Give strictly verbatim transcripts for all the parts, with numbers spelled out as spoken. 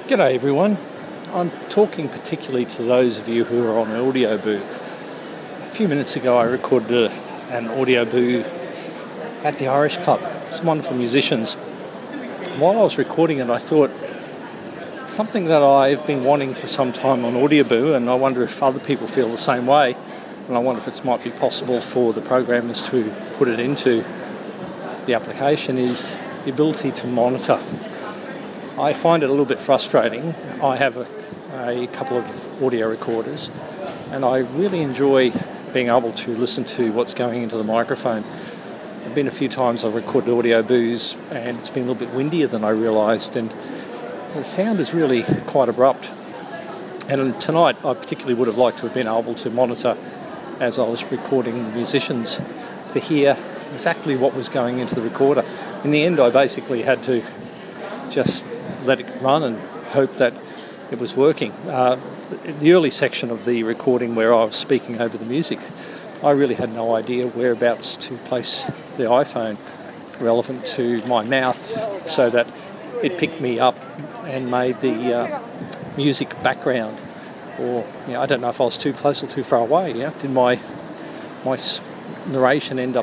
G'day everyone. I'm talking particularly to those of you who are on Audioboo. A few minutes ago I recorded a, an Audioboo at the Irish Club. Some wonderful musicians. While I was recording it I thought something that I've been wanting for some time on Audioboo, and I wonder if other people feel the same way, and I wonder if it might be possible for the programmers to put it into the application, is the ability to monitor. I find it a little bit frustrating. I have a, a couple of audio recorders and I really enjoy being able to listen to what's going into the microphone. There have been a few times I've recorded Audioboos and it's been a little bit windier than I realised, and the sound is really quite abrupt. And tonight I particularly would have liked to have been able to monitor as I was recording the musicians to hear exactly what was going into the recorder. In the end I basically had to just let it run and hope that it was working. Uh, the, the early section of the recording where I was speaking over the music, I really had no idea whereabouts to place the iPhone relevant to my mouth so that it picked me up and made the uh, music background. Or, you know, I don't know if I was too close or too far away. You know? Did my, my narration end up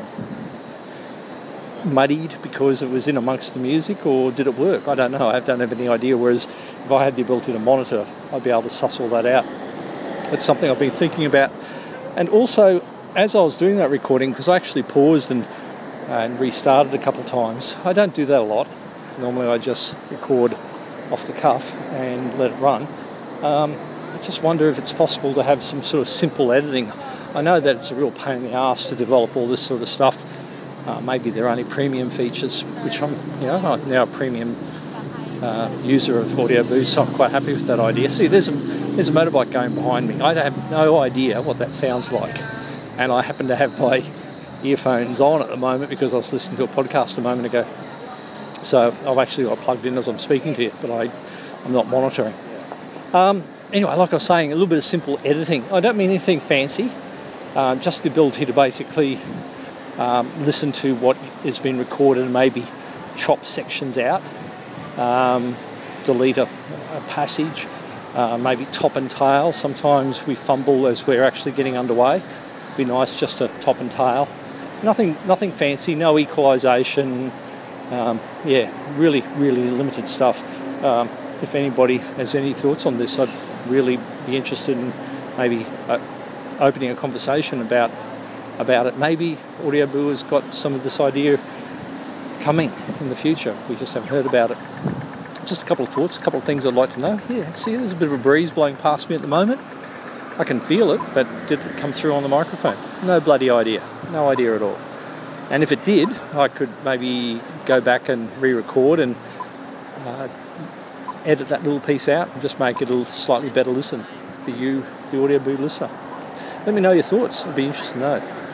muddied because it was in amongst the music, or did it work? I don't know. I don't have any idea. Whereas if I had the ability to monitor, I'd be able to suss all that out. It's something I've been thinking about. And also, as I was doing that recording, because I actually paused and, and restarted a couple of times, I don't do that a lot. Normally I just record off the cuff and let it run. Um, I just wonder if it's possible to have some sort of simple editing. I know that it's a real pain in the arse to develop all this sort of stuff. Uh, maybe they're only premium features, which I'm, you know, I'm now a premium uh, user of Audioboo, so I'm quite happy with that idea. See, there's a, there's a motorbike going behind me. I have no idea what that sounds like, and I happen to have my earphones on at the moment because I was listening to a podcast a moment ago. So I've actually got it plugged in as I'm speaking to you, but I, I'm not monitoring. Um, anyway, like I was saying, a little bit of simple editing. I don't mean anything fancy, uh, just the ability to basically Um, listen to what has been recorded and maybe chop sections out, um, delete a, a passage, uh, maybe top and tail. Sometimes we fumble as we're actually getting underway. It'd be nice just to top and tail. Nothing, nothing fancy, no equalisation. Um, yeah, really, really limited stuff. Um, if anybody has any thoughts on this, I'd really be interested in maybe uh, opening a conversation about about it. Maybe Audioboo has got some of this idea coming in the future. We just haven't heard about it. Just a couple of thoughts, a couple of things I'd like to know. Yeah, see, there's a bit of a breeze blowing past me at the moment. I can feel it, but did it come through on the microphone? No bloody idea. No idea at all. And if it did, I could maybe go back and re-record and uh, edit that little piece out and just make it a slightly better listen for you, the Audioboo listener. Let me know your thoughts. I'd be interested to know.